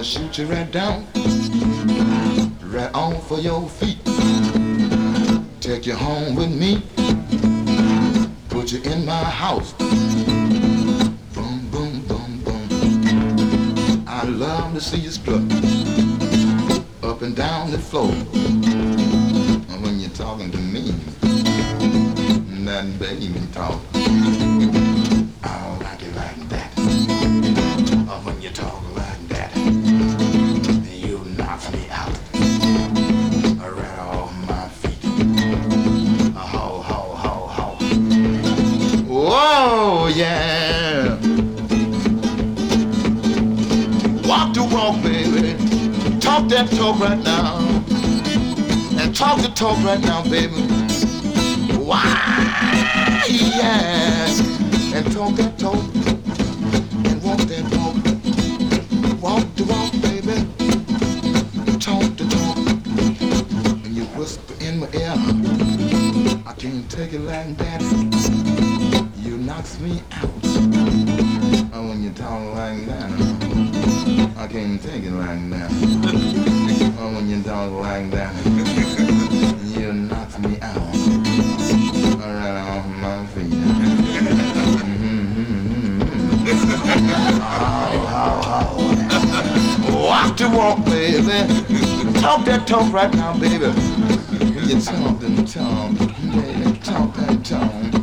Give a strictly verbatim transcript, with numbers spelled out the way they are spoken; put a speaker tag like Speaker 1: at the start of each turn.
Speaker 1: shoot you right down, right on for your feet. Take you home with me, put you in my house. Boom, boom, boom, boom. I love to see you strut up and down the floor. And when you're talking to me, that baby talk, I don't like it like that. Or when you talk like that, you knock me out, right off my feet. Ho, ho, ho, ho. Whoa, yeah. Walk the walk, baby. Talk that talk right now. And talk the talk right now, baby. Why, yeah. And talk that talk. And walk that walk. Walk the walk, baby. Talk the talk. And you whisper in my ear. I can't take it like that. You knocks me out. And when you talk like that, I can't take it like that. And when you talk like that, you knocks me out. Right off my feet. Mm-hmm. Oh, oh, oh. Walk the walk, baby. Talk that talk right now, baby. You talk and talk, baby. Talk that talk.